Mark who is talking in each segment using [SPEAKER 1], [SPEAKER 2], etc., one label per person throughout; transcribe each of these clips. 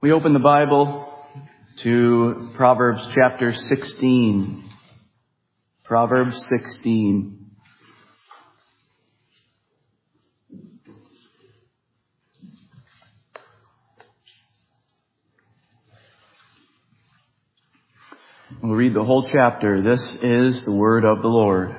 [SPEAKER 1] We open the Bible to Proverbs chapter 16. Proverbs 16. We'll read the whole chapter. This is the word of the Lord.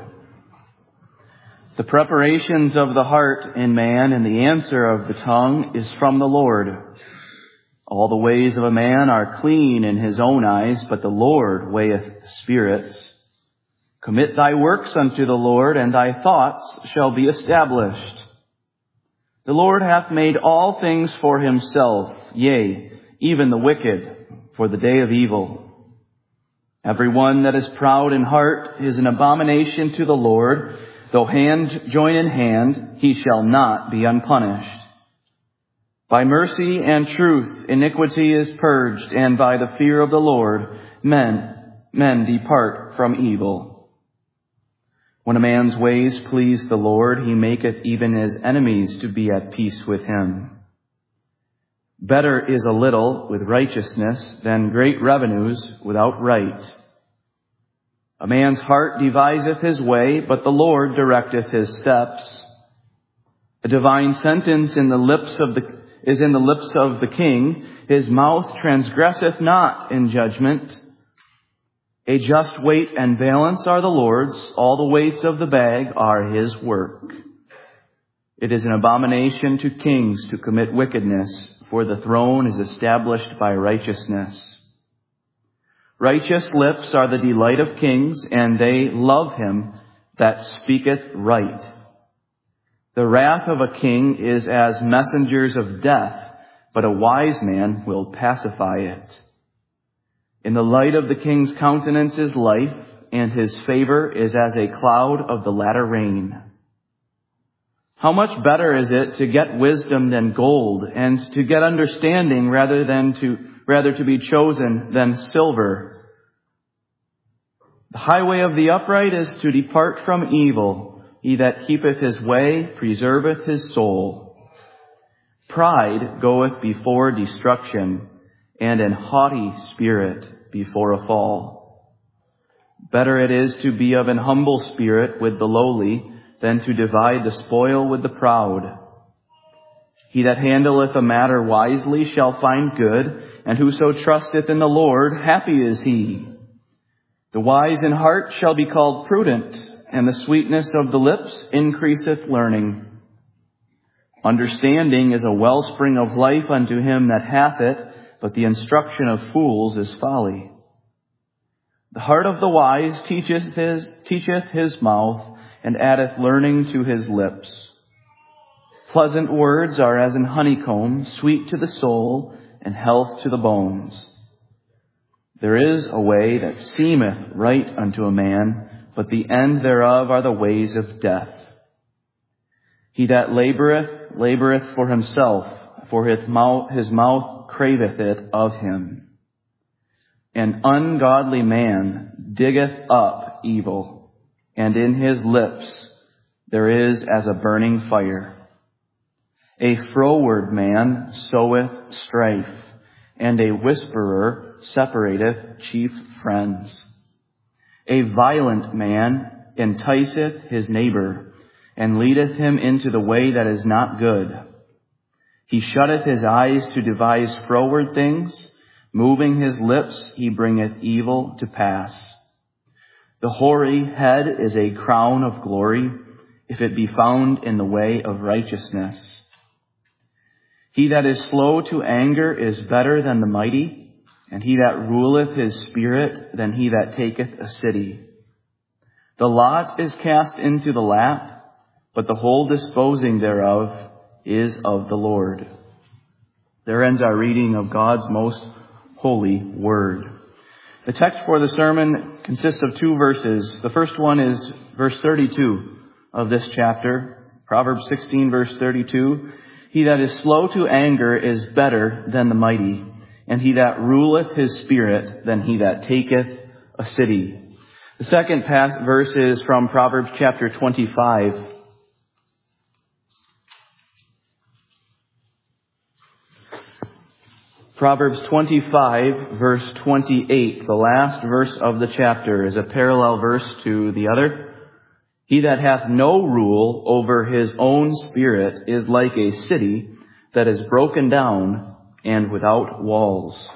[SPEAKER 1] The preparations of the heart in man and the answer of the tongue is from the Lord. All the ways of a man are clean in his own eyes, but the Lord weigheth the spirits. Commit thy works unto the Lord, and thy thoughts shall be established. The Lord hath made all things for himself, yea, even the wicked, for the day of evil. Every one that is proud in heart is an abomination to the Lord. Though hand join in hand, he shall not be unpunished. By mercy and truth iniquity is purged, and by the fear of the Lord men depart from evil. When a man's ways please the Lord, he maketh even his enemies to be at peace with him. Better is a little with righteousness than great revenues without right. A man's heart deviseth his way, but the Lord directeth his steps. A divine sentence is in the lips of the king. His mouth transgresseth not in judgment. A just weight and balance are the Lord's. All the weights of the bag are his work. It is an abomination to kings to commit wickedness, for the throne is established by righteousness. Righteous lips are the delight of kings, and they love him that speaketh right. The wrath of a king is as messengers of death, but a wise man will pacify it. In the light of the king's countenance is life, and his favor is as a cloud of the latter rain. How much better is it to get wisdom than gold, and to get understanding rather to be chosen than silver. The highway of the upright is to depart from evil. He that keepeth his way preserveth his soul. Pride goeth before destruction, and an haughty spirit before a fall. Better it is to be of an humble spirit with the lowly, than to divide the spoil with the proud. He that handleth a matter wisely shall find good, and whoso trusteth in the Lord, happy is he. The wise in heart shall be called prudent, and the sweetness of the lips increaseth learning. Understanding is a wellspring of life unto him that hath it, but the instruction of fools is folly. The heart of the wise teacheth his mouth, and addeth learning to his lips. Pleasant words are as an honeycomb, sweet to the soul, and health to the bones. There is a way that seemeth right unto a man, but the end thereof are the ways of death. He that laboureth for himself, for his mouth craveth it of him. An ungodly man diggeth up evil, and in his lips there is as a burning fire. A froward man soweth strife, and a whisperer separateth chief friends. A violent man enticeth his neighbor, and leadeth him into the way that is not good. He shutteth his eyes to devise froward things, moving his lips he bringeth evil to pass. The hoary head is a crown of glory, if it be found in the way of righteousness. He that is slow to anger is better than the mighty, and he that ruleth his spirit than he that taketh a city. The lot is cast into the lap, but the whole disposing thereof is of the Lord. There ends our reading of God's most holy word. The text for the sermon consists of two verses. The first one is verse 32 of this chapter, Proverbs 16, verse 32. He that is slow to anger is better than the mighty, and he that ruleth his spirit than he that taketh a city. The second verse is from Proverbs chapter 25. Proverbs 25, verse 28, the last verse of the chapter, is a parallel verse to the other. He that hath no rule over his own spirit is like a city that is broken down and without walls.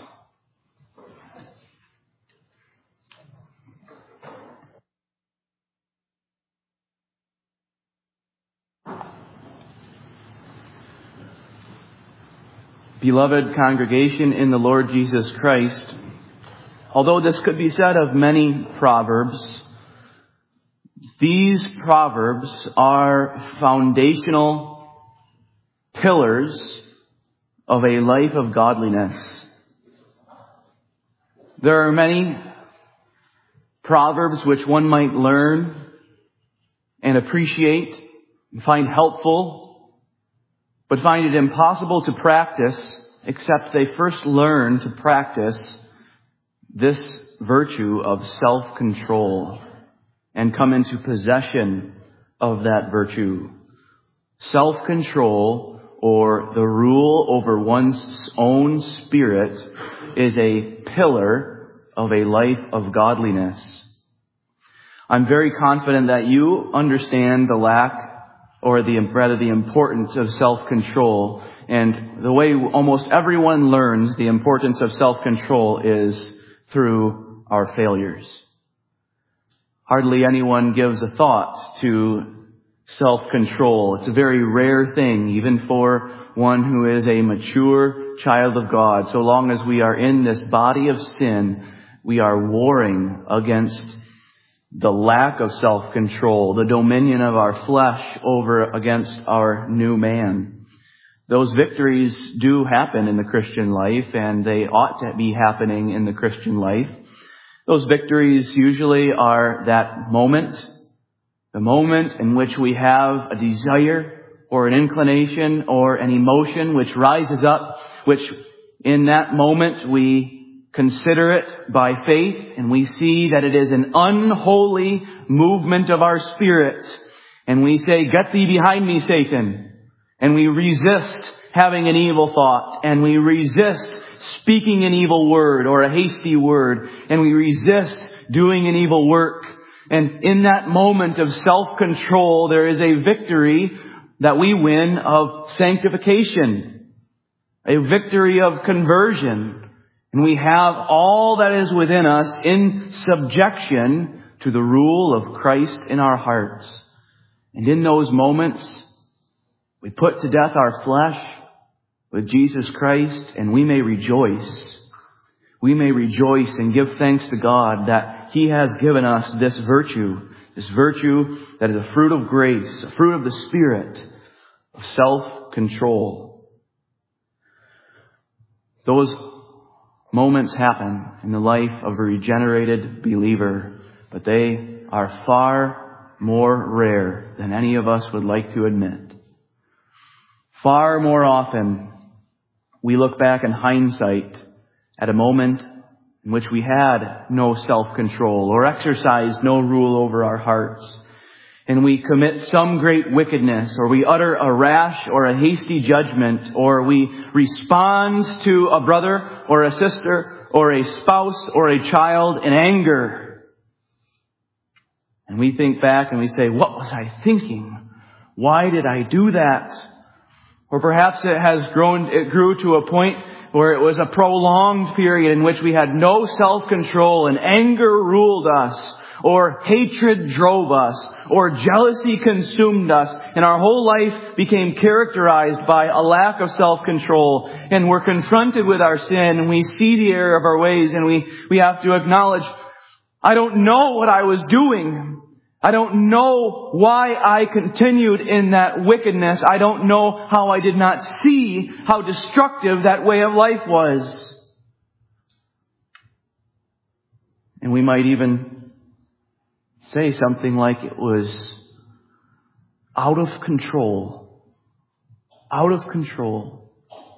[SPEAKER 1] Beloved congregation in the Lord Jesus Christ, although this could be said of many proverbs, these proverbs are foundational pillars of a life of godliness. There are many proverbs which one might learn and appreciate and find helpful, but find it impossible to practice except they first learn to practice this virtue of self-control and come into possession of that virtue. Self-control, or the rule over one's own spirit, is a pillar of a life of godliness. I'm very confident that you understand the lack, or the importance of self-control. And the way almost everyone learns the importance of self-control is through our failures. Hardly anyone gives a thought to self-control. It's a very rare thing, even for one who is a mature child of God. So long as we are in this body of sin, we are warring against the lack of self-control, the dominion of our flesh over against our new man. Those victories do happen in the Christian life, and they ought to be happening in the Christian life. Those victories usually are that moment, the moment in which we have a desire or an inclination or an emotion which rises up, which in that moment we consider it by faith, and we see that it is an unholy movement of our spirit. And we say, "Get thee behind me, Satan." And we resist having an evil thought. And we resist speaking an evil word or a hasty word. And we resist doing an evil work. And in that moment of self-control, there is a victory that we win of sanctification. A victory of conversion. And we have all that is within us in subjection to the rule of Christ in our hearts. And in those moments, we put to death our flesh with Jesus Christ, and we may rejoice. We may rejoice and give thanks to God that He has given us this virtue that is a fruit of grace, a fruit of the Spirit, of self-control. Those moments happen in the life of a regenerated believer, but they are far more rare than any of us would like to admit. Far more often, we look back in hindsight at a moment in which we had no self-control or exercised no rule over our hearts. And we commit some great wickedness, or we utter a rash or a hasty judgment, or we respond to a brother or a sister or a spouse or a child in anger. And we think back and we say, "What was I thinking? Why did I do that?" Or perhaps it grew to a point where it was a prolonged period in which we had no self-control and anger ruled us, or hatred drove us, or jealousy consumed us, and our whole life became characterized by a lack of self-control. And we're confronted with our sin, and we see the error of our ways, and we have to acknowledge, I don't know what I was doing. I don't know why I continued in that wickedness. I don't know how I did not see how destructive that way of life was. And we might even say something like it was out of control. Out of control.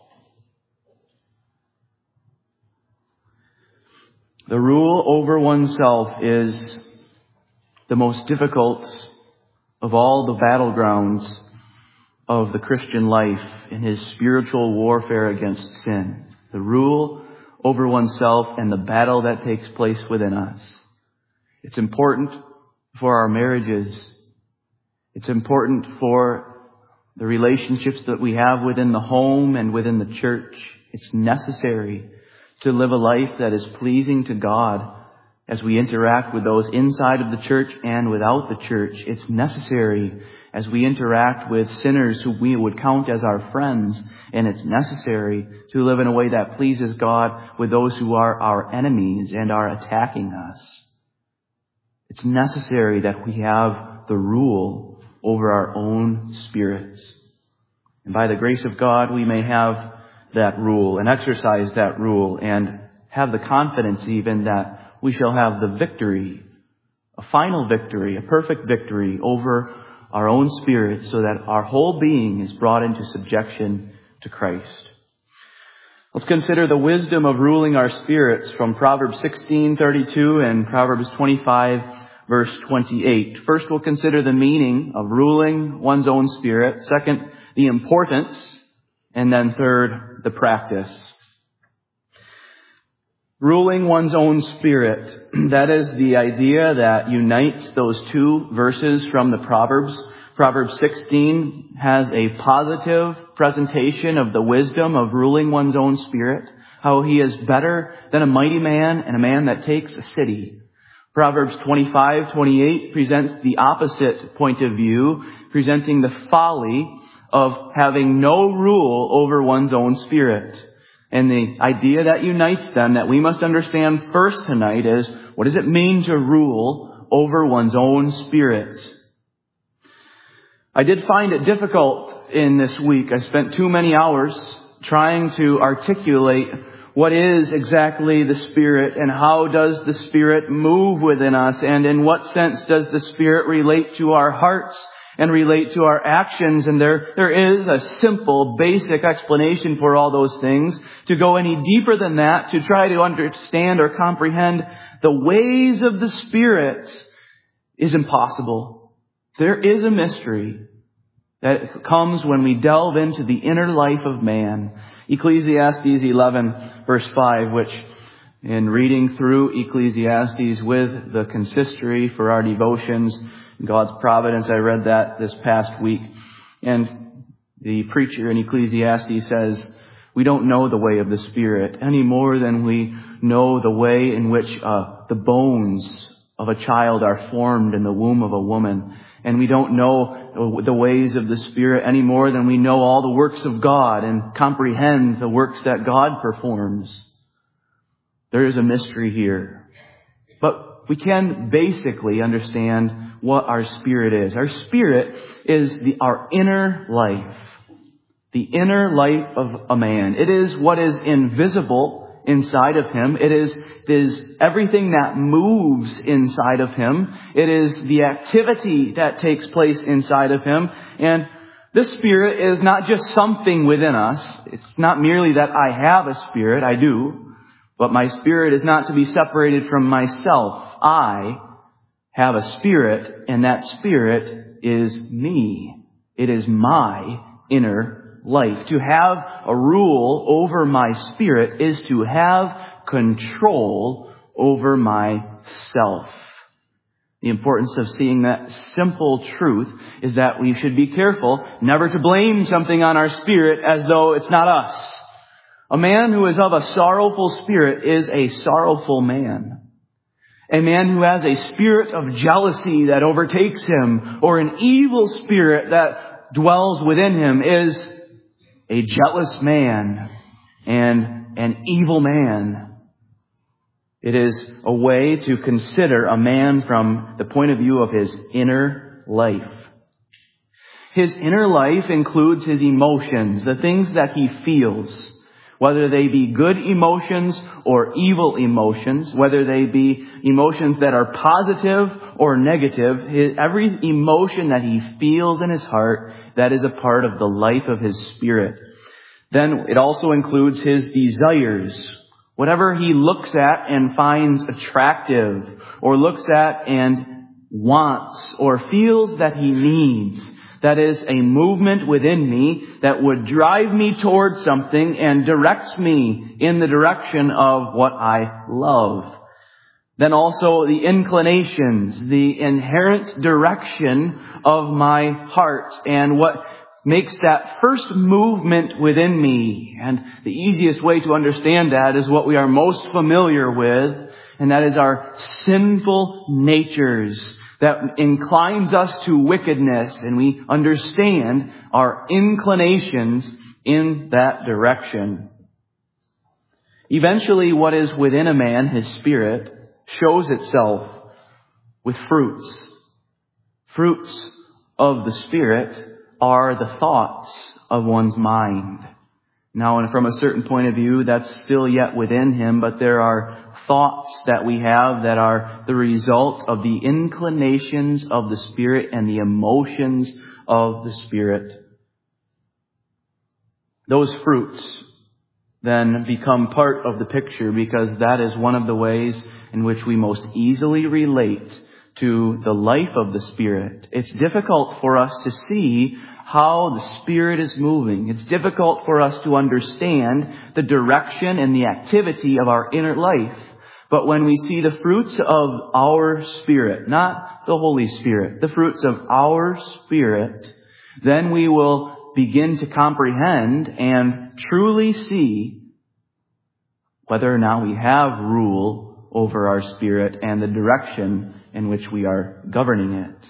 [SPEAKER 1] The rule over oneself is the most difficult of all the battlegrounds of the Christian life in his spiritual warfare against sin. the rule over oneself and the battle that takes place within us. It's important for our marriages. It's important for the relationships that we have within the home and within the church. It's necessary to live a life that is pleasing to God as we interact with those inside of the church and without the church. It's necessary as we interact with sinners who we would count as our friends. And it's necessary to live in a way that pleases God with those who are our enemies and are attacking us. It's necessary that we have the rule over our own spirits. And by the grace of God, we may have that rule and exercise that rule and have the confidence even that we shall have the victory, a final victory, a perfect victory over our own spirit, so that our whole being is brought into subjection to Christ. Let's consider the wisdom of ruling our spirits from Proverbs 16:32 and Proverbs 25, verse 28. First, we'll consider the meaning of ruling one's own spirit. Second, the importance. And then third, the practice. Ruling one's own spirit. That is the idea that unites those two verses from the Proverbs. Proverbs 16 has a positive presentation of the wisdom of ruling one's own spirit, how he is better than a mighty man and a man that takes a city. Proverbs 25:28 presents the opposite point of view, presenting the folly of having no rule over one's own spirit. And the idea that unites them, that we must understand first tonight, is what does it mean to rule over one's own spirit? I did find it difficult in this week. I spent too many hours trying to articulate what is exactly the Spirit and how does the Spirit move within us, and in what sense does the Spirit relate to our hearts and relate to our actions. And there is a simple, basic explanation for all those things. To go any deeper than that, to try to understand or comprehend the ways of the Spirit, is impossible. There is a mystery that comes when we delve into the inner life of man. Ecclesiastes 11, verse 5, which in reading through Ecclesiastes with the consistory for our devotions, God's providence, I read that this past week. And the preacher in Ecclesiastes says, we don't know the way of the Spirit any more than we know the way in which the bones of a child are formed in the womb of a woman. And we don't know the ways of the Spirit any more than we know all the works of God and comprehend the works that God performs. There is a mystery here. But we can basically understand what our spirit is. Our spirit is our inner life. The inner life of a man. It is what is invisible inside of him. It is everything that moves inside of him. It is the activity that takes place inside of him. And this spirit is not just something within us. It's not merely that I have a spirit. I do. But my spirit is not to be separated from myself. I have a spirit, and that spirit is me. It is my inner life. To have a rule over my spirit is to have control over myself. The importance of seeing that simple truth is that we should be careful never to blame something on our spirit as though it's not us. A man who is of a sorrowful spirit is a sorrowful man. A man who has a spirit of jealousy that overtakes him, or an evil spirit that dwells within him, is a jealous man and an evil man. It is a way to consider a man from the point of view of his inner life. His inner life includes his emotions, the things that he feels. Whether they be good emotions or evil emotions, whether they be emotions that are positive or negative, every emotion that he feels in his heart, that is a part of the life of his spirit. Then it also includes his desires. Whatever he looks at and finds attractive, or looks at and wants, or feels that he needs, That is a movement within me that would drive me towards something and directs me in the direction of what I love. Then also the inclinations, the inherent direction of my heart and what makes that first movement within me. And the easiest way to understand that is what we are most familiar with, and that is our sinful natures that inclines us to wickedness, and we understand our inclinations in that direction. Eventually, what is within a man, his spirit, shows itself with fruits. Fruits of the Spirit are the thoughts of one's mind. Now, and from a certain point of view, that's still yet within him, but there are thoughts that we have that are the result of the inclinations of the Spirit and the emotions of the Spirit. Those fruits then become part of the picture because that is one of the ways in which we most easily relate to the life of the Spirit. It's difficult for us to see how the Spirit is moving. It's difficult for us to understand the direction and the activity of our inner life. But when we see the fruits of our spirit, not the Holy Spirit, the fruits of our spirit, then we will begin to comprehend and truly see whether or not we have rule over our spirit and the direction in which we are governing it.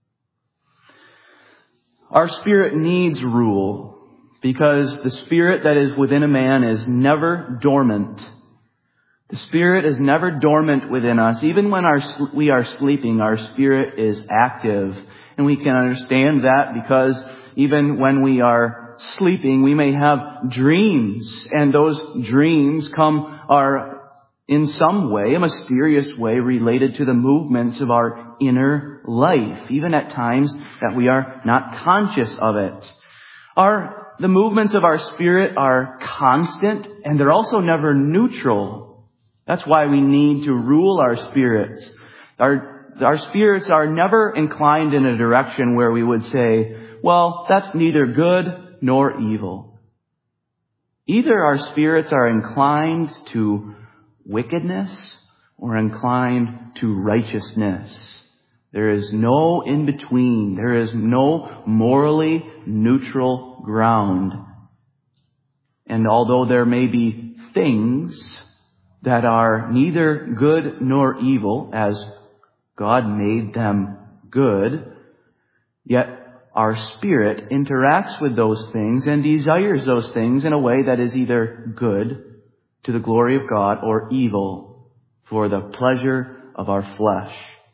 [SPEAKER 1] Our spirit needs rule because the spirit that is within a man is never dormant. The Spirit is never dormant within us. Even when we are sleeping, our spirit is active. And we can understand that because even when we are sleeping, we may have dreams. And those dreams are in some way, a mysterious way, related to the movements of our inner life, even at times that we are not conscious of it. The movements of our spirit are constant, and they're also never neutral. That's why we need to rule our spirits. Our spirits are never inclined in a direction where we would say, well, that's neither good nor evil. Either our spirits are inclined to wickedness or inclined to righteousness. There is no in between. There is no morally neutral ground. And although there may be things that are neither good nor evil, as God made them good, yet our spirit interacts with those things and desires those things in a way that is either good to the glory of God or evil for the pleasure of our flesh.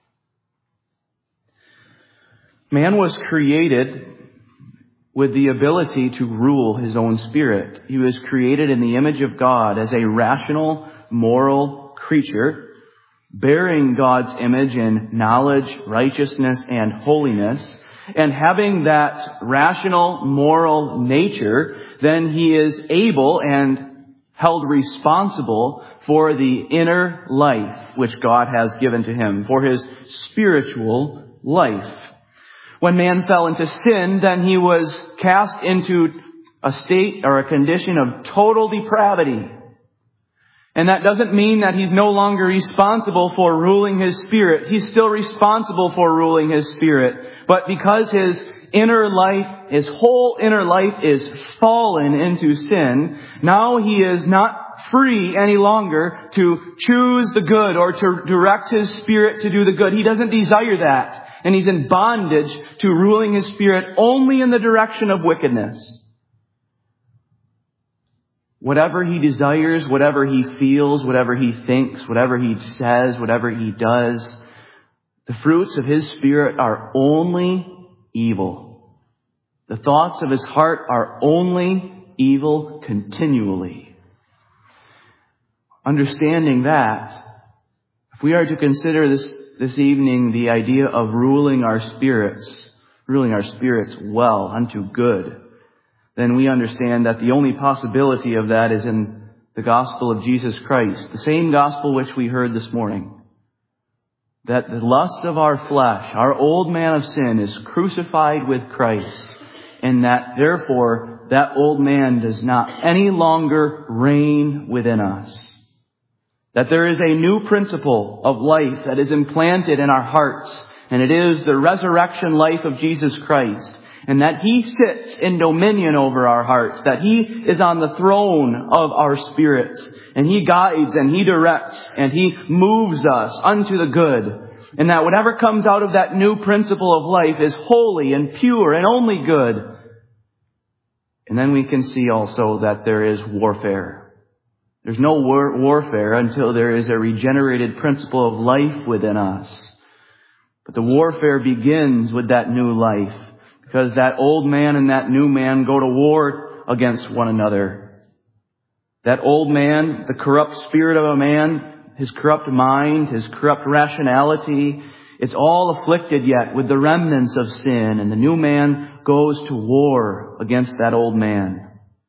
[SPEAKER 1] Man was created with the ability to rule his own spirit. He was created in the image of God as a rational, moral creature, bearing God's image in knowledge, righteousness, and holiness. And having that rational, moral nature, then he is able and held responsible for the inner life which God has given to him, for his spiritual life. When man fell into sin, then he was cast into a state or a condition of total depravity. And that doesn't mean that he's no longer responsible for ruling his spirit. He's still responsible for ruling his spirit. But because his inner life, his whole inner life is fallen into sin, now he is not free any longer to choose the good or to direct his spirit to do the good. He doesn't desire that. And he's in bondage to ruling his spirit only in the direction of wickedness. Whatever he desires, whatever he feels, whatever he thinks, whatever he says, whatever he does, the fruits of his spirit are only evil. The thoughts of his heart are only evil continually. Understanding that, if we are to consider this evening the idea of ruling our spirits well unto good, then we understand that the only possibility of that is in the gospel of Jesus Christ, the same gospel which we heard this morning. that the lust of our flesh, our old man of sin, is crucified with Christ, and that therefore that old man does not any longer reign within us. That there is a new principle of life that is implanted in our hearts, and it is the resurrection life of Jesus Christ, and that He sits in dominion over our hearts, that He is on the throne of our spirits, and He guides and He directs and He moves us unto the good, and that whatever comes out of that new principle of life is holy and pure and only good. And then we can see also that there is warfare. There's no warfare until there is a regenerated principle of life within us. But the warfare begins with that new life, because that old man and that new man go to war against one another. That old man, the corrupt spirit of a man, his corrupt mind, his corrupt rationality, it's all afflicted yet with the remnants of sin, and the new man goes to war against that old man.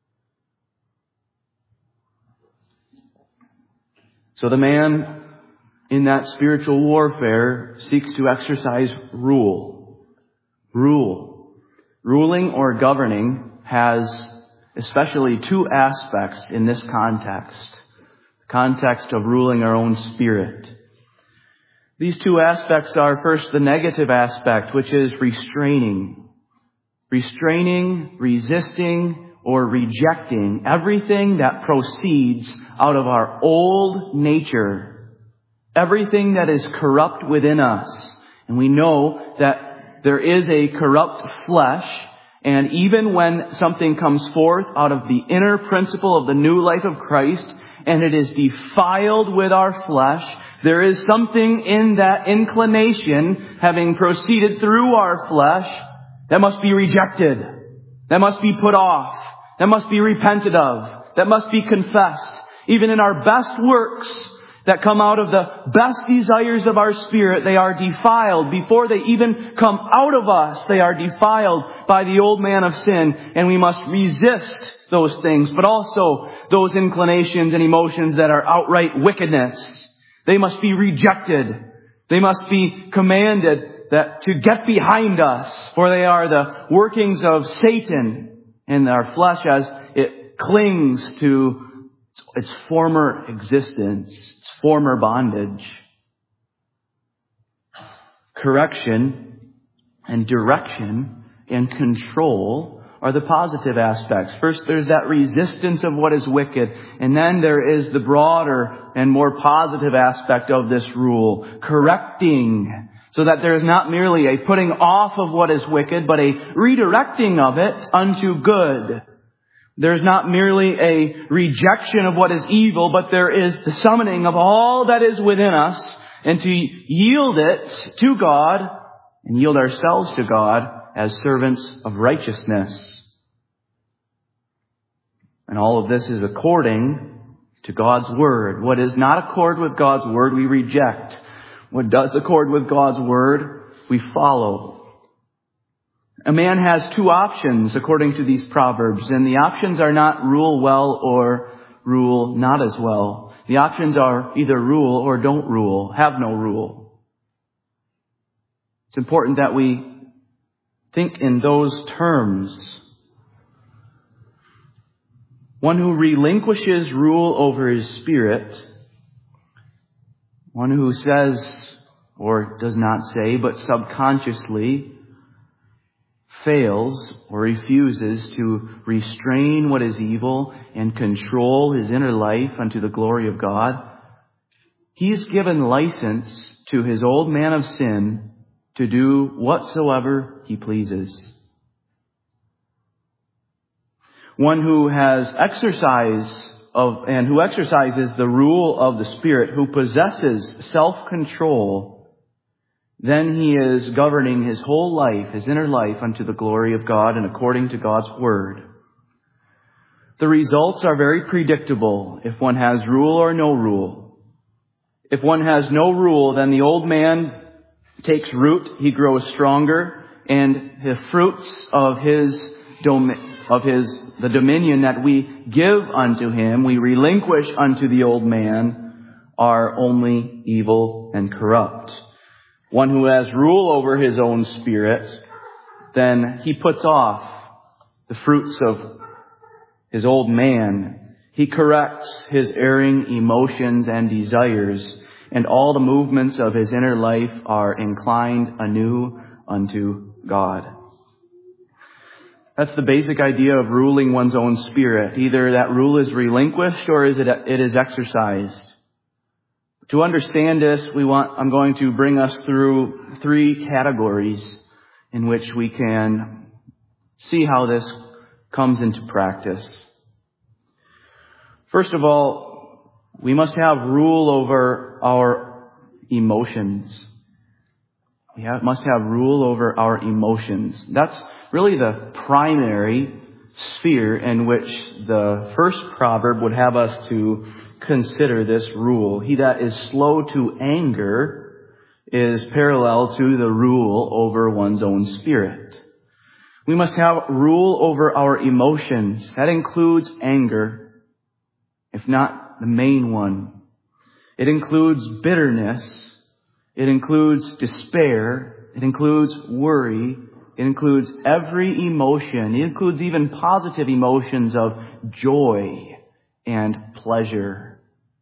[SPEAKER 1] So the man in that spiritual warfare seeks to exercise rule. Ruling or governing has especially two aspects in this context. The context of ruling our own spirit. These two aspects are, first, the negative aspect, which is restraining. Restraining, resisting, or rejecting everything that proceeds out of our old nature. Everything that is corrupt within us. And we know that there is a corrupt flesh, and even when something comes forth out of the inner principle of the new life of Christ, and it is defiled with our flesh, there is something in that inclination, having proceeded through our flesh, that must be rejected, that must be put off, that must be repented of, that must be confessed. Even in our best works that come out of the best desires of our spirit, they are defiled. Before they even come out of us, they are defiled by the old man of sin, and we must resist those things, but also those inclinations and emotions that are outright wickedness. They must be rejected. They must be commanded that to get behind us, for they are the workings of Satan in our flesh as it clings to its former existence, its former bondage. Correction and direction and control are the positive aspects. First, there's that resistance of what is wicked, and then there is the broader and more positive aspect of this rule, correcting, so that there is not merely a putting off of what is wicked, but a redirecting of it unto good. There's not merely a rejection of what is evil, but there is the summoning of all that is within us, and to yield it to God and yield ourselves to God as servants of righteousness. And all of this is according to God's Word. What does not accord with God's Word, we reject. What does accord with God's Word, we follow. A man has two options according to these proverbs, and the options are not rule well or rule not as well. The options are either rule or don't rule, have no rule. It's important that we think in those terms. One who relinquishes rule over his spirit, one who says, or does not say, but subconsciously fails or refuses to restrain what is evil and control his inner life unto the glory of God, he's given license to his old man of sin to do whatsoever he pleases. One who has exercise of, and who exercises the rule of the Spirit, who possesses self-control, then he is governing his whole life, his inner life, unto the glory of God and according to God's Word. The results are very predictable if one has rule or no rule. If one has no rule, then the old man takes root, he grows stronger, and the fruits of the dominion that we give unto him, we relinquish unto the old man, are only evil and corrupt. one who has rule over his own spirit, then he puts off the fruits of his old man. He corrects his erring emotions and desires, and all the movements of his inner life are inclined anew unto God. That's the basic idea of ruling one's own spirit. Either that rule is relinquished or it is exercised. To understand this, I'm going to bring us through 3 categories in which we can see how this comes into practice. First of all, we must have rule over our emotions. We must have rule over our emotions. That's really the primary sphere in which the first proverb would have us to consider this rule. He that is slow to anger is parallel to the rule over one's own spirit. We must have rule over our emotions. That includes anger, if not the main one. It includes bitterness. It includes despair. It includes worry. It includes every emotion. It includes even positive emotions of joy and pleasure.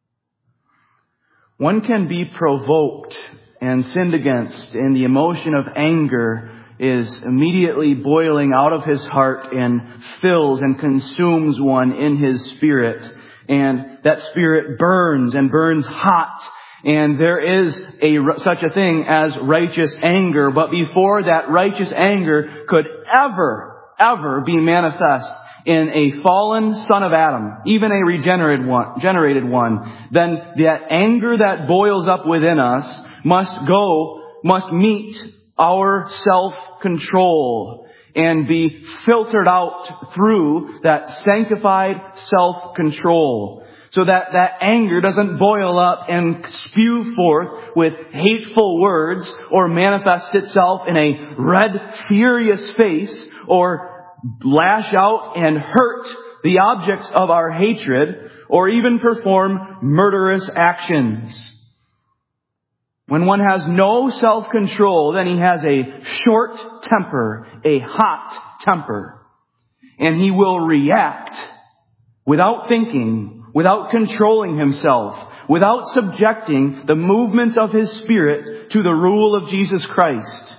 [SPEAKER 1] One can be provoked and sinned against, and the emotion of anger is immediately boiling out of his heart and fills and consumes one in his spirit. And that spirit burns and burns hot. And there is such a thing as righteous anger. But before that righteous anger could ever be manifest in a fallen son of Adam, even a regenerated one, then that anger that boils up within us must meet our self-control and be filtered out through that sanctified self-control, so that that anger doesn't boil up and spew forth with hateful words or manifest itself in a red, furious face or lash out and hurt the objects of our hatred or even perform murderous actions. When one has no self-control, then he has a short temper, a hot temper, and he will react without thinking, without controlling himself, without subjecting the movements of his spirit to the rule of Jesus Christ.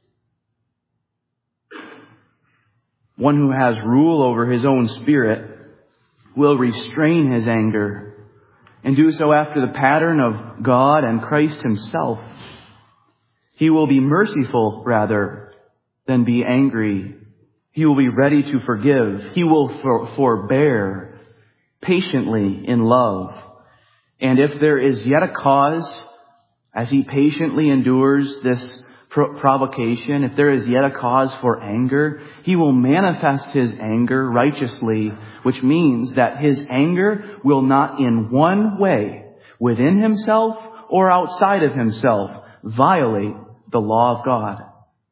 [SPEAKER 1] One who has rule over his own spirit will restrain his anger and do so after the pattern of God and Christ himself. He will be merciful rather than be angry. He will be ready to forgive. He will forbear patiently in love. And if there is yet a cause, as he patiently endures this provocation, if there is yet a cause for anger, he will manifest his anger righteously, which means that his anger will not in one way, within himself or outside of himself, violate the law of God.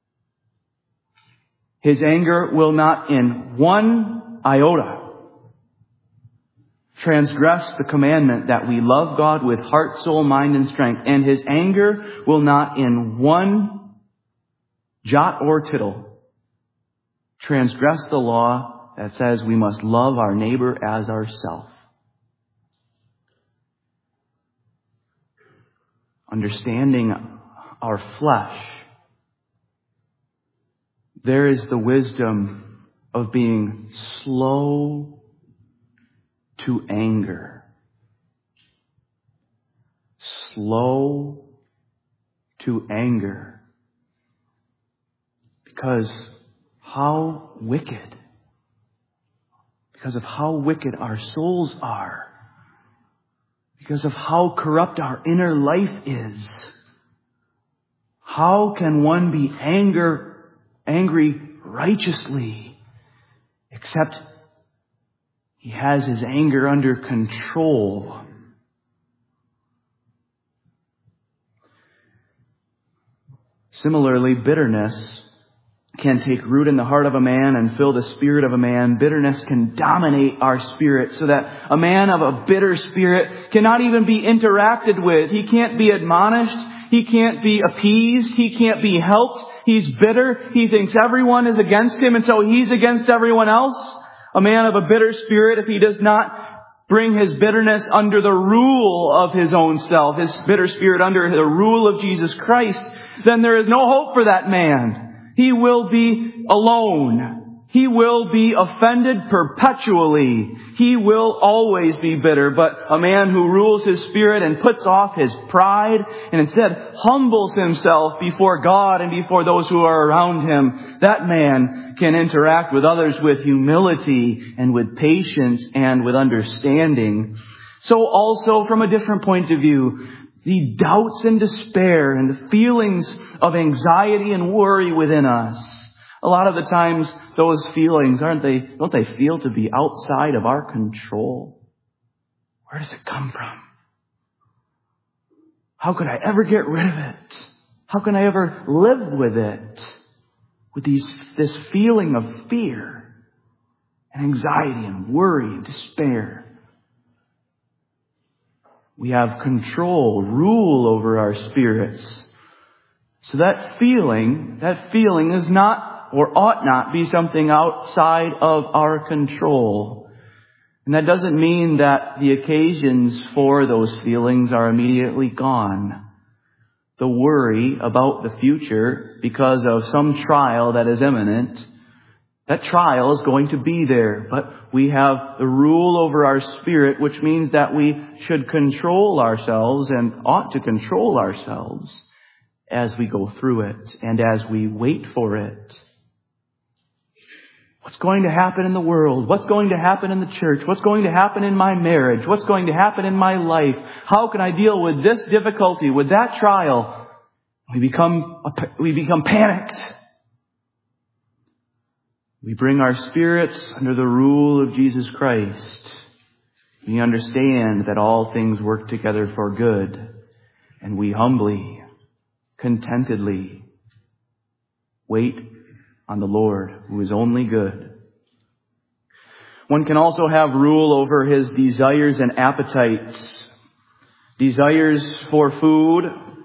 [SPEAKER 1] His anger will not in one iota transgress the commandment that we love God with heart, soul, mind, and strength. And his anger will not in one jot or tittle transgress the law that says we must love our neighbor as ourselves. Understanding our flesh, there is the wisdom of being slow to anger. Slow to anger. Because of how wicked our souls are. Because of how corrupt our inner life is. How can one be angry righteously except he has his anger under control? Similarly, bitterness can take root in the heart of a man and fill the spirit of a man. Bitterness can dominate our spirit so that a man of a bitter spirit cannot even be interacted with. He can't be admonished. He can't be appeased. He can't be helped. He's bitter. He thinks everyone is against him, and so he's against everyone else. A man of a bitter spirit, if he does not bring his bitterness under the rule of his own self, his bitter spirit under the rule of Jesus Christ, then there is no hope for that man. He will be alone. He will be offended perpetually. He will always be bitter. But a man who rules his spirit and puts off his pride and instead humbles himself before God and before those who are around him, that man can interact with others with humility and with patience and with understanding. So also from a different point of view, the doubts and despair and the feelings of anxiety and worry within us, a lot of the times those feelings, don't they feel to be outside of our control? Where does it come from? How could I ever get rid of it? How can I ever live with it? With this feeling of fear and anxiety and worry and despair. We have control, rule over our spirits. So that feeling is not or ought not be something outside of our control. And that doesn't mean that the occasions for those feelings are immediately gone. The worry about the future because of some trial that is imminent, that trial is going to be there. But we have the rule over our spirit, which means that we should control ourselves and ought to control ourselves as we go through it and as we wait for it. What's going to happen in the world? What's going to happen in the church? What's going to happen in my marriage? What's going to happen in my life? How can I deal with this difficulty, with that trial? We become panicked. We bring our spirits under the rule of Jesus Christ. We understand that all things work together for good. And we humbly, contentedly wait on the Lord, who is only good. One can also have rule over his desires and appetites. Desires for food,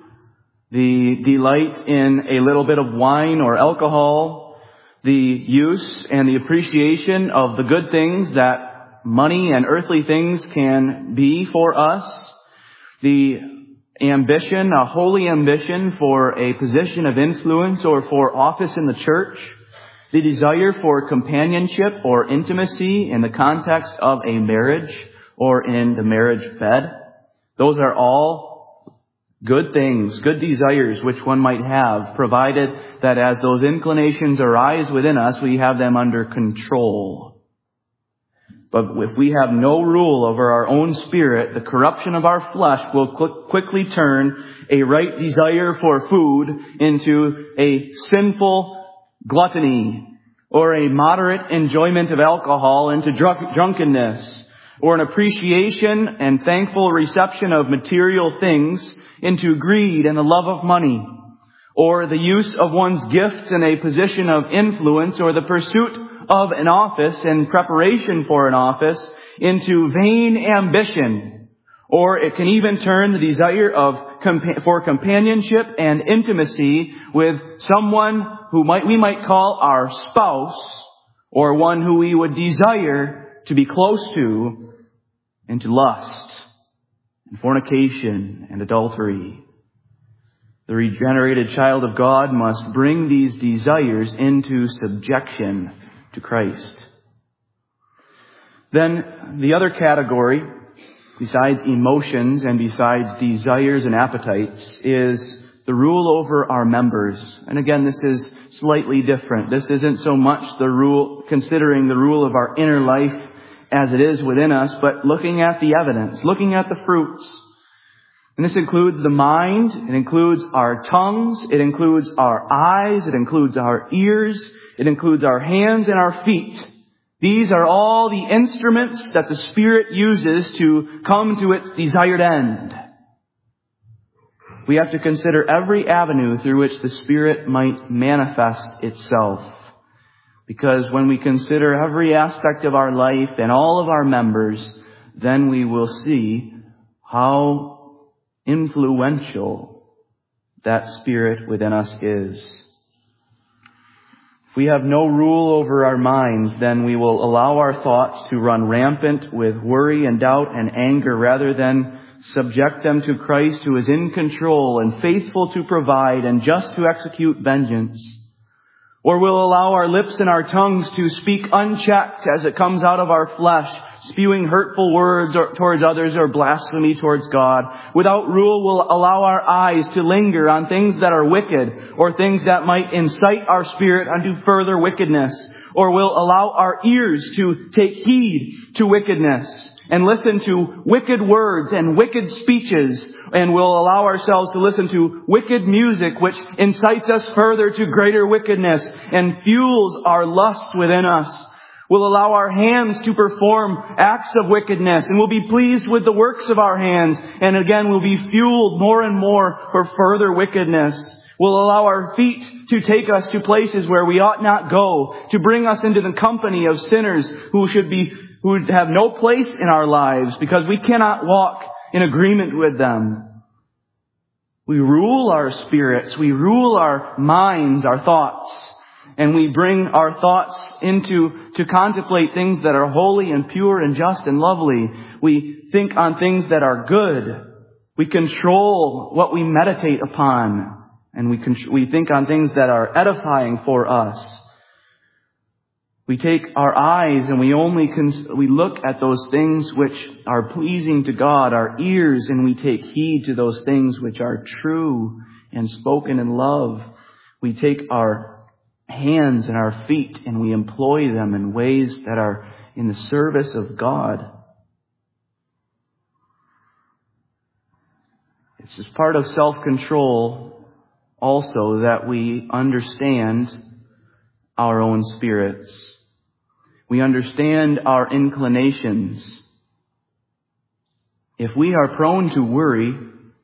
[SPEAKER 1] the delight in a little bit of wine or alcohol, the use and the appreciation of the good things that money and earthly things can be for us, the ambition, a holy ambition for a position of influence or for office in the church, the desire for companionship or intimacy in the context of a marriage or in the marriage bed. Those are all good things, good desires which one might have, provided that as those inclinations arise within us, we have them under control. But if we have no rule over our own spirit, the corruption of our flesh will quickly turn a right desire for food into a sinful gluttony, or a moderate enjoyment of alcohol into drunkenness, or an appreciation and thankful reception of material things into greed and the love of money, or the use of one's gifts in a position of influence, or the pursuit of an office and preparation for an office into vain ambition. Or it can even turn the desire for companionship and intimacy with someone who we might call our spouse, or one who we would desire to be close to, into lust and fornication and adultery. The regenerated child of God must bring these desires into subjection to Christ. Then the other category, besides emotions and besides desires and appetites, is the rule over our members. And again, this is slightly different. This isn't so much the rule, considering the rule of our inner life as it is within us, but looking at the evidence, looking at the fruits. And this includes the mind, it includes our tongues, it includes our eyes, it includes our ears, it includes our hands and our feet. These are all the instruments that the Spirit uses to come to its desired end. We have to consider every avenue through which the Spirit might manifest itself. Because when we consider every aspect of our life and all of our members, then we will see how influential that Spirit within us is. If we have no rule over our minds, then we will allow our thoughts to run rampant with worry and doubt and anger rather than subject them to Christ, who is in control and faithful to provide and just to execute vengeance. Or we'll allow our lips and our tongues to speak unchecked as it comes out of our flesh, spewing hurtful words towards others or blasphemy towards God. Without rule, we'll allow our eyes to linger on things that are wicked or things that might incite our spirit unto further wickedness. Or we'll allow our ears to take heed to wickedness and listen to wicked words and wicked speeches, and we'll allow ourselves to listen to wicked music which incites us further to greater wickedness and fuels our lust within us. We'll allow our hands to perform acts of wickedness, and we'll be pleased with the works of our hands, and again we'll be fueled more and more for further wickedness. We'll allow our feet to take us to places where we ought not go, to bring us into the company of sinners who would have no place in our lives because we cannot walk in agreement with them. We rule our spirits, we rule our minds, our thoughts, and we bring our thoughts to contemplate things that are holy and pure and just and lovely. We think on things that are good. We control what we meditate upon, and we think on things that are edifying for us. We take our eyes and we look at those things which are pleasing to God, our ears, and we take heed to those things which are true and spoken in love. We take our hands and our feet and we employ them in ways that are in the service of God. It's as part of self-control also that we understand our own spirits. We understand our inclinations. If we are prone to worry,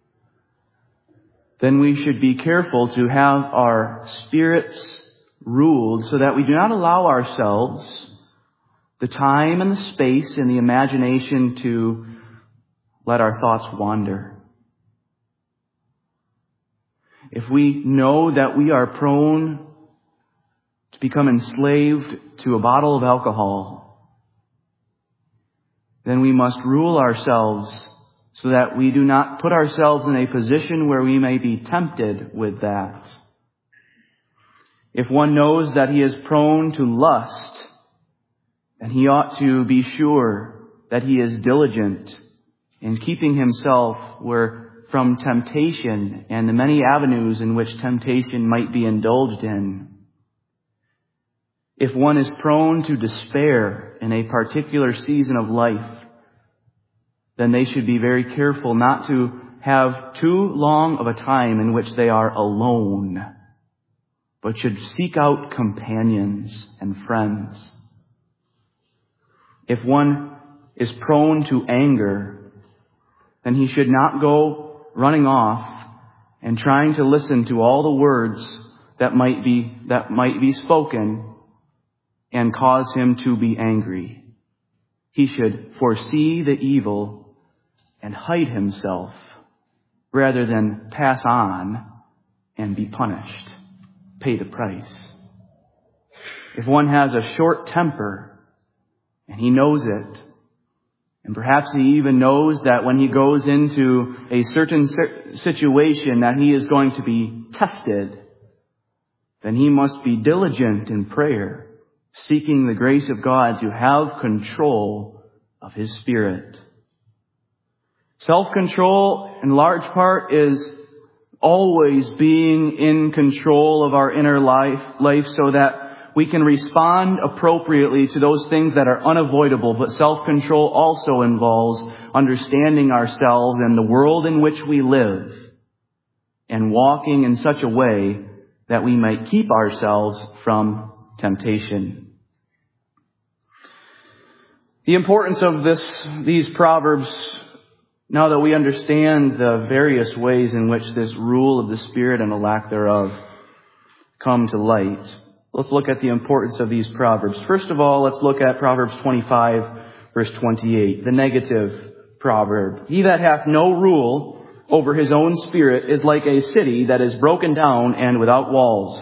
[SPEAKER 1] then we should be careful to have our spirits ruled so that we do not allow ourselves the time and the space and the imagination to let our thoughts wander. If we know that we are prone to become enslaved to a bottle of alcohol, then we must rule ourselves so that we do not put ourselves in a position where we may be tempted with that. If one knows that he is prone to lust, then he ought to be sure that he is diligent in keeping himself from temptation and the many avenues in which temptation might be indulged in. If one is prone to despair in a particular season of life, then they should be very careful not to have too long of a time in which they are alone, but should seek out companions and friends. If one is prone to anger, then he should not go running off and trying to listen to all the words that might be spoken and cause him to be angry. He should foresee the evil and hide himself rather than pass on and be punished, pay the price. If one has a short temper and he knows it, and perhaps he even knows that when he goes into a certain situation that he is going to be tested, then he must be diligent in prayer, seeking the grace of God to have control of his spirit. Self-control, in large part, is always being in control of our inner life so that we can respond appropriately to those things that are unavoidable. But self-control also involves understanding ourselves and the world in which we live and walking in such a way that we might keep ourselves from temptation. The importance of these Proverbs, now that we understand the various ways in which this rule of the Spirit and the lack thereof come to light, let's look at the importance of these Proverbs. First of all, let's look at Proverbs 25, verse 28, the negative proverb. He that hath no rule over his own spirit is like a city that is broken down and without walls.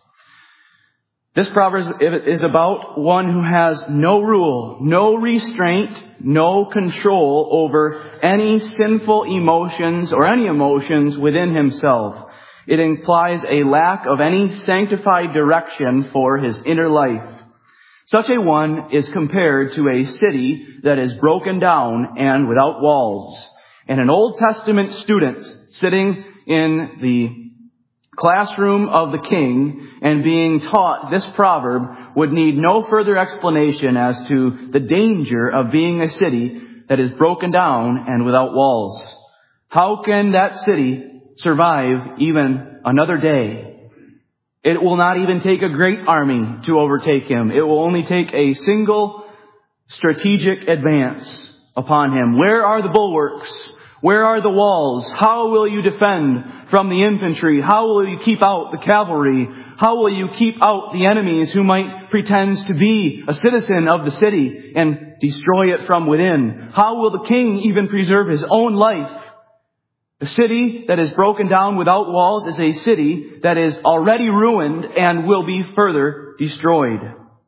[SPEAKER 1] This proverb is about one who has no rule, no restraint, no control over any sinful emotions or any emotions within himself. It implies a lack of any sanctified direction for his inner life. Such a one is compared to a city that is broken down and without walls. And an Old Testament student sitting in the classroom of the king and being taught this proverb would need no further explanation as to the danger of being a city that is broken down and without walls. How can that city survive even another day? It will not even take a great army to overtake him. It will only take a single strategic advance upon him. Where are the bulwarks? Where are the walls? How will you defend from the infantry? How will you keep out the cavalry? How will you keep out the enemies who might pretend to be a citizen of the city and destroy it from within? How will the king even preserve his own life? A city that is broken down without walls is a city that is already ruined and will be further destroyed.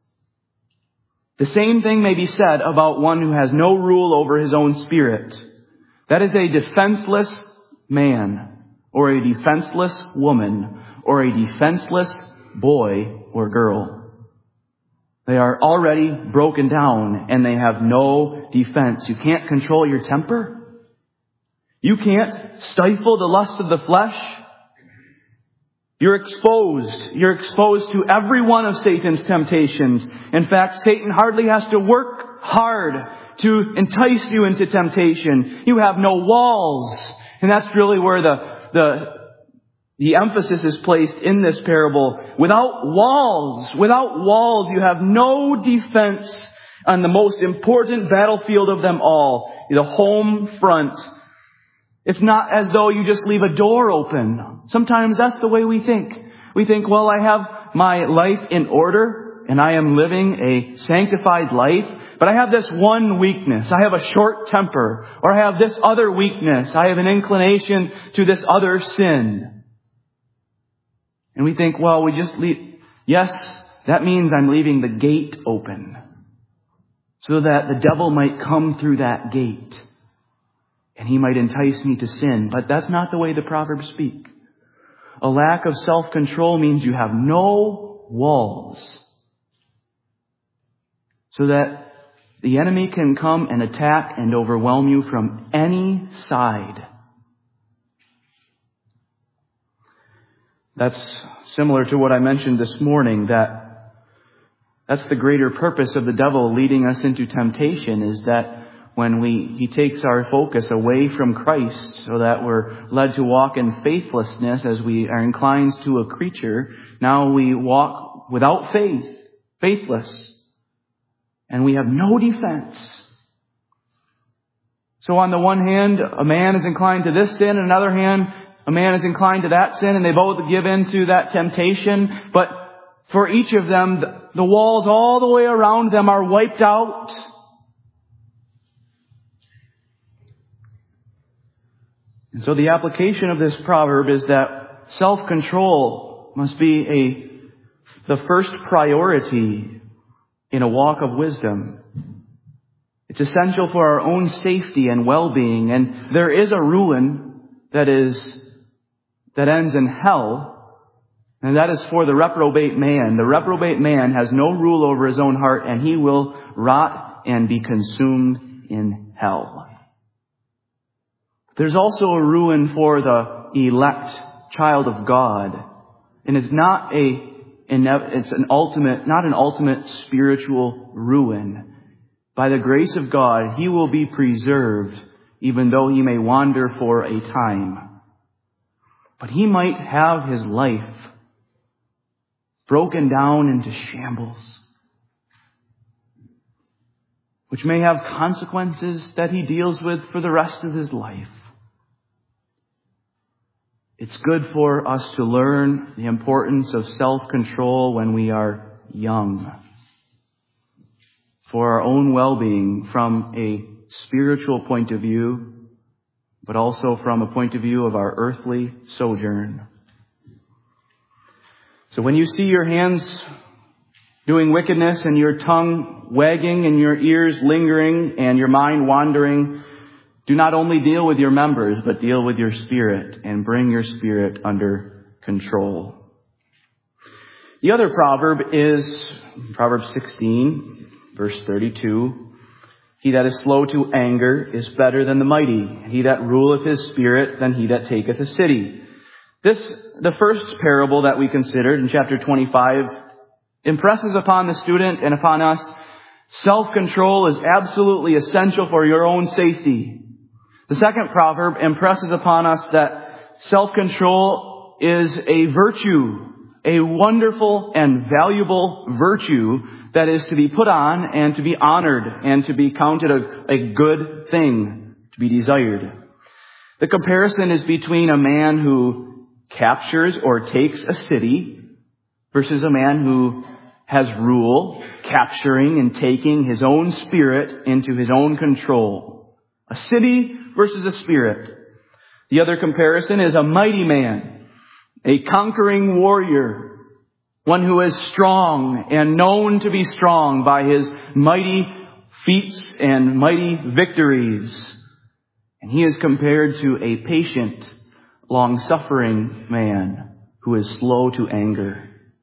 [SPEAKER 1] The same thing may be said about one who has no rule over his own spirit. That is a defenseless man, or a defenseless woman, or a defenseless boy or girl. They are already broken down and they have no defense. You can't control your temper. You can't stifle the lusts of the flesh. You're exposed. You're exposed to every one of Satan's temptations. In fact, Satan hardly has to work hard to entice you into temptation. You have no walls. And that's really where the emphasis is placed in this parable. Without walls, you have no defense on the most important battlefield of them all, the home front. It's not as though you just leave a door open. Sometimes that's the way we think. We think, well, I have my life in order and I am living a sanctified life. But I have this one weakness. I have a short temper. Or I have this other weakness. I have an inclination to this other sin. And we think, well, we just leave. Yes, that means I'm leaving the gate open. So that the devil might come through that gate. And he might entice me to sin. But that's not the way the Proverbs speak. A lack of self-control means you have no walls. So that the enemy can come and attack and overwhelm you from any side. That's similar to what I mentioned this morning, that's the greater purpose of the devil leading us into temptation, is that when he takes our focus away from Christ so that we're led to walk in faithlessness as we are inclined to a creature, now we walk without faith, faithless. And we have no defense. So on the one hand, a man is inclined to this sin, and on the other hand, a man is inclined to that sin, and they both give in to that temptation. But for each of them, the walls all the way around them are wiped out. And so the application of this proverb is that self-control must be the first priority in a walk of wisdom. It's essential for our own safety and well-being. And there is a ruin that ends in hell. And that is for the reprobate man. The reprobate man has no rule over his own heart, and he will rot and be consumed in hell. There's also a ruin for the elect child of God. And it's not not an ultimate spiritual ruin. By the grace of God, he will be preserved, even though he may wander for a time. But he might have his life broken down into shambles, which may have consequences that he deals with for the rest of his life. It's good for us to learn the importance of self-control when we are young, for our own well-being from a spiritual point of view, but also from a point of view of our earthly sojourn. So when you see your hands doing wickedness and your tongue wagging and your ears lingering and your mind wandering, do not only deal with your members, but deal with your spirit and bring your spirit under control. The other proverb is Proverbs 16, verse 32. He that is slow to anger is better than the mighty. He that ruleth his spirit than he that taketh a city. The first parable that we considered in chapter 25 impresses upon the student and upon us, self-control is absolutely essential for your own safety. The second proverb impresses upon us that self-control is a virtue, a wonderful and valuable virtue that is to be put on and to be honored and to be counted a good thing to be desired. The comparison is between a man who captures or takes a city versus a man who has rule, capturing and taking his own spirit into his own control. A city versus a spirit. The other comparison is a mighty man, a conquering warrior, one who is strong and known to be strong by his mighty feats and mighty victories. And he is compared to a patient, long-suffering man who is slow to anger.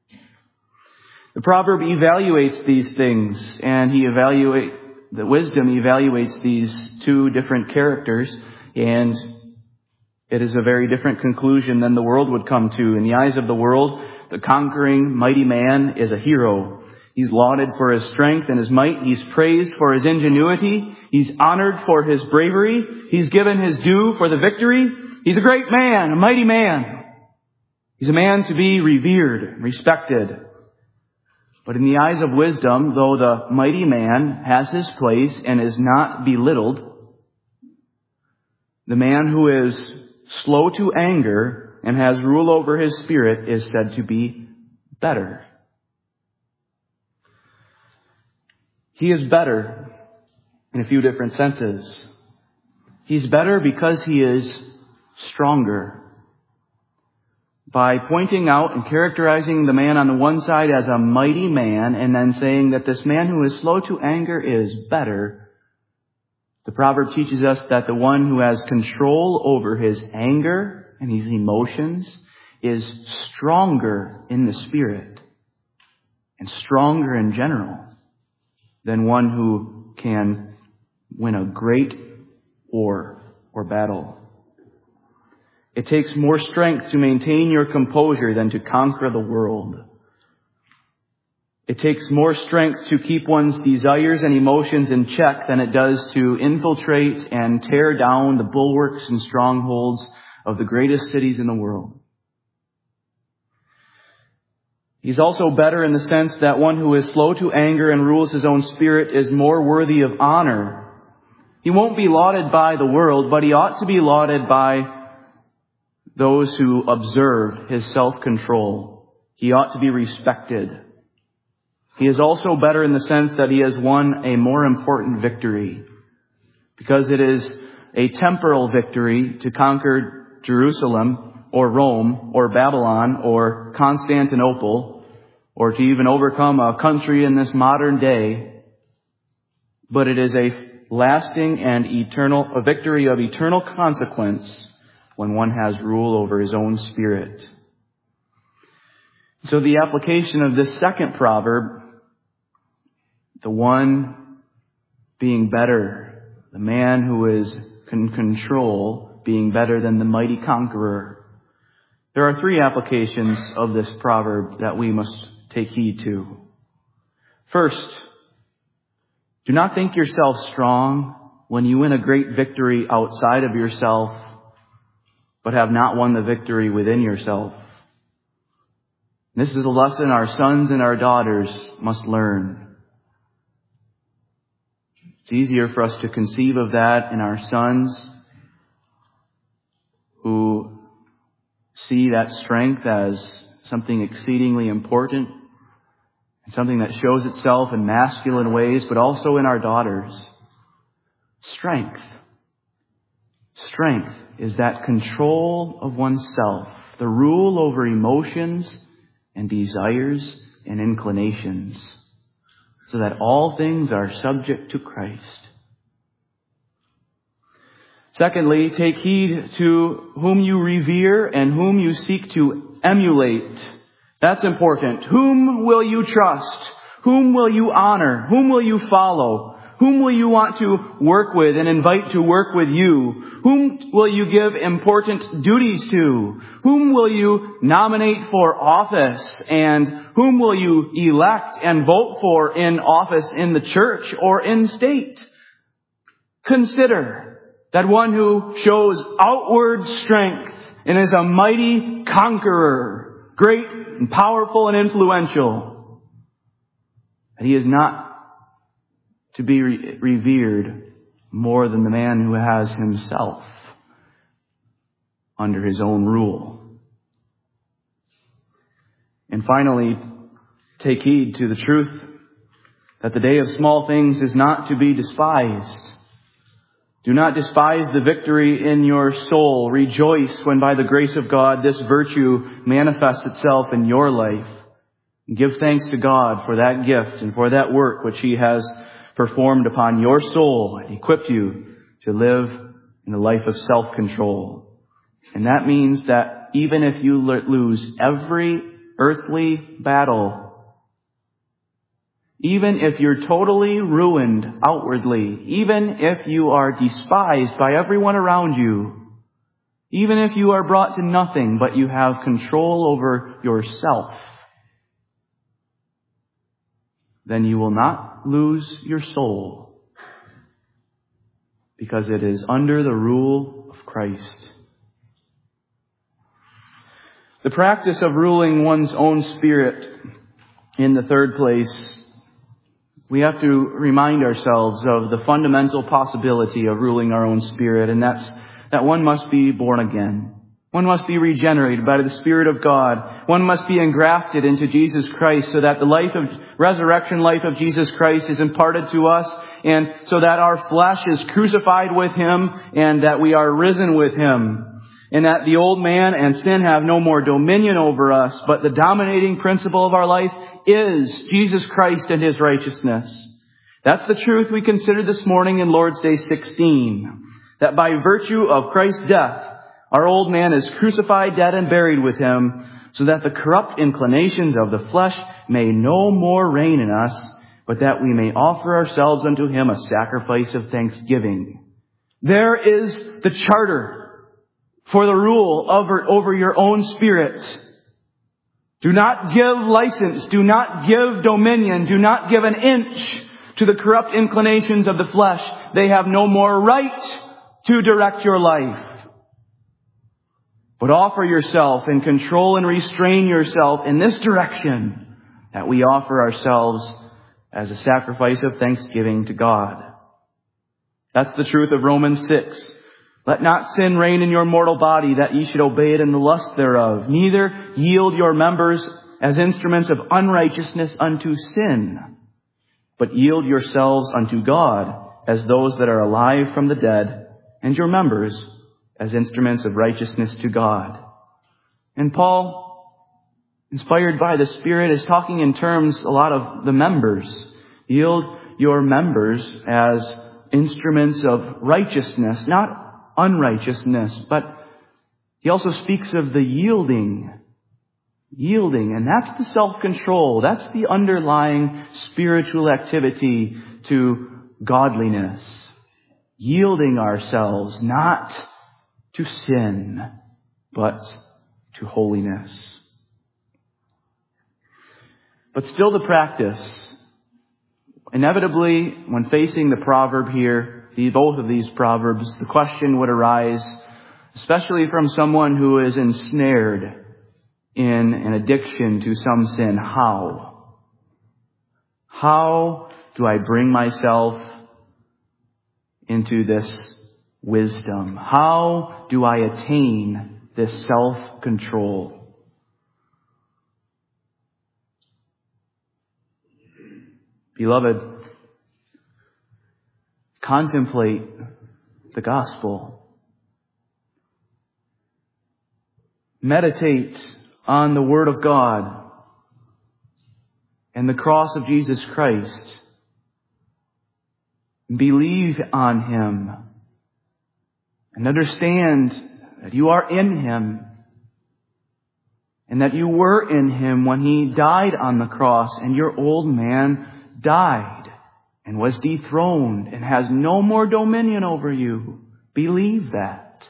[SPEAKER 1] The proverb evaluates these things, and the wisdom evaluates these two different characters, and it is a very different conclusion than the world would come to. In the eyes of the world, the conquering mighty man is a hero. He's lauded for his strength and his might. He's praised for his ingenuity. He's honored for his bravery. He's given his due for the victory. He's a great man, a mighty man. He's a man to be revered, respected. But in the eyes of wisdom, though the mighty man has his place and is not belittled, the man who is slow to anger and has rule over his spirit is said to be better. He is better in a few different senses. He's better because he is stronger. By pointing out and characterizing the man on the one side as a mighty man and then saying that this man who is slow to anger is better, the proverb teaches us that the one who has control over his anger and his emotions is stronger in the spirit and stronger in general than one who can win a great war or battle. It takes more strength to maintain your composure than to conquer the world. It takes more strength to keep one's desires and emotions in check than it does to infiltrate and tear down the bulwarks and strongholds of the greatest cities in the world. He's also better in the sense that one who is slow to anger and rules his own spirit is more worthy of honor. He won't be lauded by the world, but he ought to be lauded by those who observe his self-control. He ought to be respected. He is also better in the sense that he has won a more important victory, because it is a temporal victory to conquer Jerusalem or Rome or Babylon or Constantinople, or to even overcome a country in this modern day. But it is a lasting and a victory of eternal consequence when one has rule over his own spirit. So the application of this second proverb, the one being better, the man who is in control being better than the mighty conqueror. There are three applications of this proverb that we must take heed to. First, do not think yourself strong when you win a great victory outside of yourself, but have not won the victory within yourself. This is a lesson our sons and our daughters must learn. It's easier for us to conceive of that in our sons who see that strength as something exceedingly important and something that shows itself in masculine ways, but also in our daughters. Strength Strength is that control of oneself, the rule over emotions and desires and inclinations, so that all things are subject to Christ. Secondly, take heed to whom you revere and whom you seek to emulate. That's important. Whom will you trust? Whom will you honor? Whom will you follow? Whom will you want to work with and invite to work with you? Whom will you give important duties to? Whom will you nominate for office? And whom will you elect and vote for in office in the church or in state? Consider that one who shows outward strength and is a mighty conqueror, great and powerful and influential, that he is not to be revered more than the man who has himself under his own rule. And finally, take heed to the truth that the day of small things is not to be despised. Do not despise the victory in your soul. Rejoice when by the grace of God this virtue manifests itself in your life. Give thanks to God for that gift and for that work which He has performed upon your soul and equipped you to live in a life of self-control. And that means that even if you lose every earthly battle, even if you're totally ruined outwardly, even if you are despised by everyone around you, even if you are brought to nothing but you have control over yourself, then you will not lose your soul, because it is under the rule of Christ. The practice of ruling one's own spirit, in the third place, we have to remind ourselves of the fundamental possibility of ruling our own spirit, and that's that one must be born again. One must be regenerated by the Spirit of God. One must be engrafted into Jesus Christ so that the resurrection life of Jesus Christ is imparted to us, and so that our flesh is crucified with Him and that we are risen with Him. And that the old man and sin have no more dominion over us, but the dominating principle of our life is Jesus Christ and His righteousness. That's the truth we considered this morning in Lord's Day 16. That by virtue of Christ's death, our old man is crucified, dead, and buried with Him, so that the corrupt inclinations of the flesh may no more reign in us, but that we may offer ourselves unto Him a sacrifice of thanksgiving. There is the charter for the rule over your own spirit. Do not give license, do not give dominion, do not give an inch to the corrupt inclinations of the flesh. They have no more right to direct your life. But offer yourself and control and restrain yourself in this direction, that we offer ourselves as a sacrifice of thanksgiving to God. That's the truth of Romans 6. Let not sin reign in your mortal body, that ye should obey it in the lust thereof. Neither yield your members as instruments of unrighteousness unto sin, but yield yourselves unto God as those that are alive from the dead, and your members as instruments of righteousness to God. And Paul, inspired by the Spirit, is talking in terms a lot of the members. Yield your members as instruments of righteousness, not unrighteousness, but he also speaks of the yielding, and that's the self-control. That's the underlying spiritual activity to godliness. Yielding ourselves, not to sin, but to holiness. But still the practice, inevitably, when facing the proverb here, both of these proverbs, the question would arise, especially from someone who is ensnared in an addiction to some sin. How do I bring myself into this wisdom? How do I attain this self-control? Beloved, contemplate the gospel. meditate on the Word of God and the cross of Jesus Christ. Believe on Him and understand that you are in Him and that you were in Him when He died on the cross and your old man died and was dethroned and has no more dominion over you. Believe that.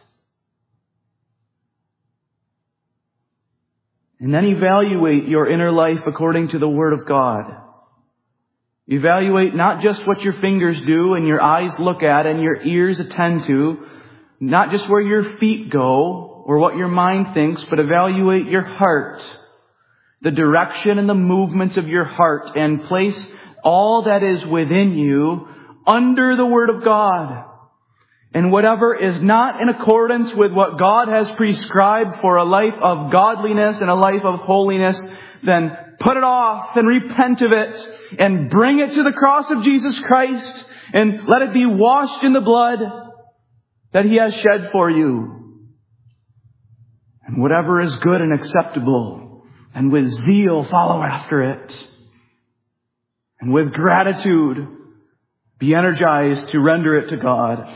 [SPEAKER 1] And then evaluate your inner life according to the Word of God. Evaluate not just what your fingers do and your eyes look at and your ears attend to, not just where your feet go or what your mind thinks, but evaluate your heart, the direction and the movements of your heart, and place all that is within you under the Word of God. And whatever is not in accordance with what God has prescribed for a life of godliness and a life of holiness, then put it off and repent of it and bring it to the cross of Jesus Christ and let it be washed in the blood that He has shed for you. And whatever is good and acceptable, and with zeal follow after it. And with gratitude be energized to render it to God.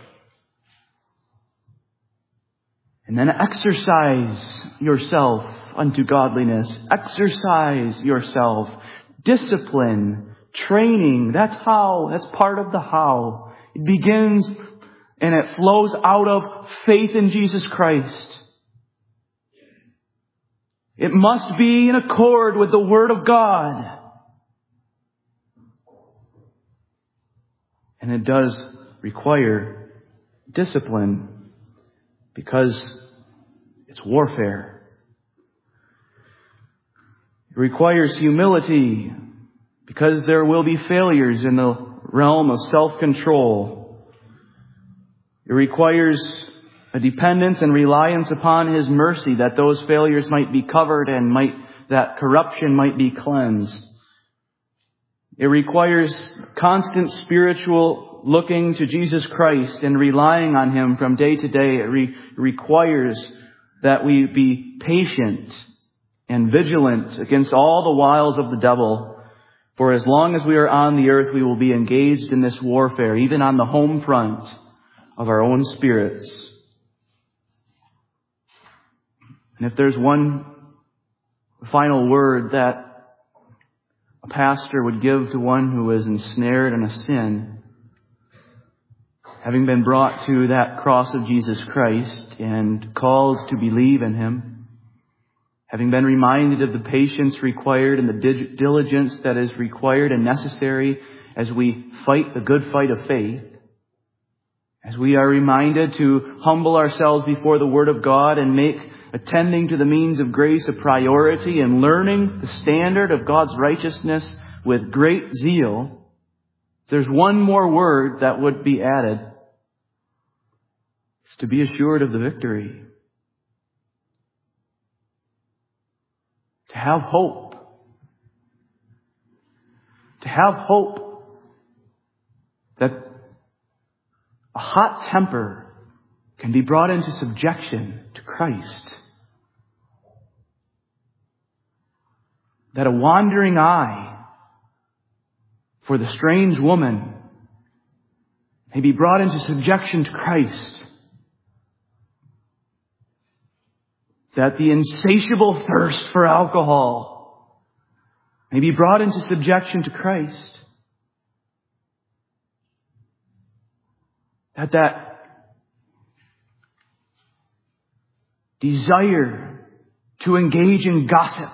[SPEAKER 1] And then exercise yourself unto godliness. Exercise yourself. Discipline. Training. That's how. That's part of the how. It begins and it flows out of faith in Jesus Christ. It must be in accord with the Word of God. And it does require discipline because it's warfare. It requires humility because there will be failures in the realm of self-control. It requires a dependence and reliance upon His mercy that those failures might be covered and that corruption might be cleansed. It requires constant spiritual looking to Jesus Christ and relying on Him from day to day. It requires that we be patient and vigilant against all the wiles of the devil. For as long as we are on the earth, we will be engaged in this warfare, even on the home front of our own spirits. And if there's one final word that a pastor would give to one who is ensnared in a sin, having been brought to that cross of Jesus Christ and called to believe in Him, having been reminded of the patience required and the diligence that is required and necessary as we fight the good fight of faith, as we are reminded to humble ourselves before the Word of God and make attending to the means of grace a priority and learning the standard of God's righteousness with great zeal, there's one more word that would be added. It's to be assured of the victory. To have hope. To have hope that a hot temper can be brought into subjection to Christ. That a wandering eye for the strange woman may be brought into subjection to Christ. That the insatiable thirst for alcohol may be brought into subjection to Christ. That desire to engage in gossip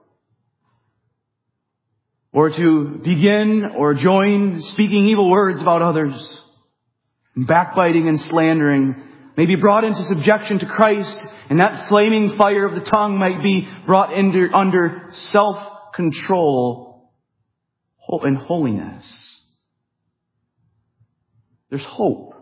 [SPEAKER 1] or to begin or join speaking evil words about others, backbiting and slandering, may be brought into subjection to Christ, and that flaming fire of the tongue might be brought under self-control and holiness. There's hope.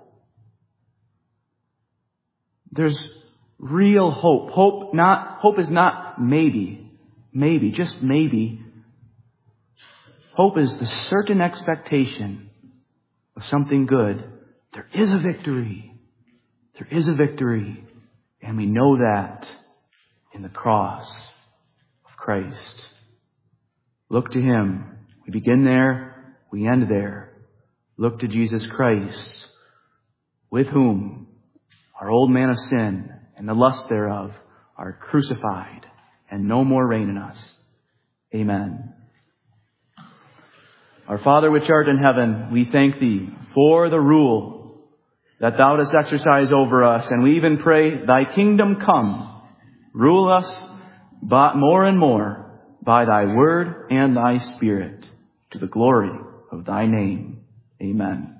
[SPEAKER 1] There's real hope. Hope is not maybe, just maybe. Hope is the certain expectation of something good. There is a victory. There is a victory. And we know that. in the cross of Christ. Look to him. We begin there, we end there. Look to Jesus Christ, with whom our old man of sin and the lust thereof are crucified, and no more reign in us. Amen. Our Father which art in heaven, we thank thee for the rule that thou dost exercise over us, and we even pray, thy kingdom come. Rule us but more and more by thy word and thy Spirit, to the glory of thy name. Amen.